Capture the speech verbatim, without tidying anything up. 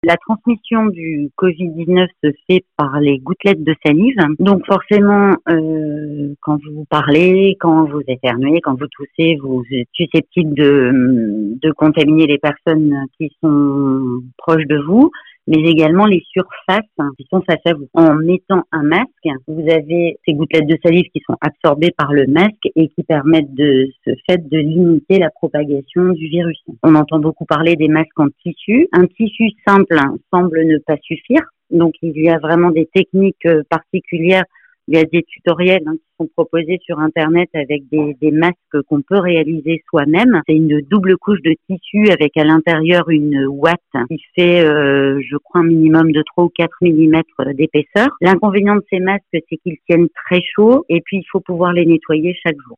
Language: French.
La transmission du covid dix-neuf se fait par les gouttelettes de salive. Donc forcément, euh, quand vous parlez, quand vous éternuez, quand vous toussez, vous êtes susceptible de, de contaminer les personnes qui sont proches de vous, mais également les surfaces qui sont face à vous. En mettant un masque, vous avez ces gouttelettes de salive qui sont absorbées par le masque et qui permettent de ce fait de limiter la propagation du virus. On entend beaucoup parler des masques en tissu. Un tissu simple semble ne pas suffire. Donc il y a vraiment des techniques particulières. Il y a des tutoriels hein, qui sont proposés sur Internet avec des, des masques qu'on peut réaliser soi-même. C'est une double couche de tissu avec à l'intérieur une ouate qui fait, euh, je crois, un minimum de trois ou quatre millimètres d'épaisseur. L'inconvénient de ces masques, c'est qu'ils tiennent très chaud et puis il faut pouvoir les nettoyer chaque jour.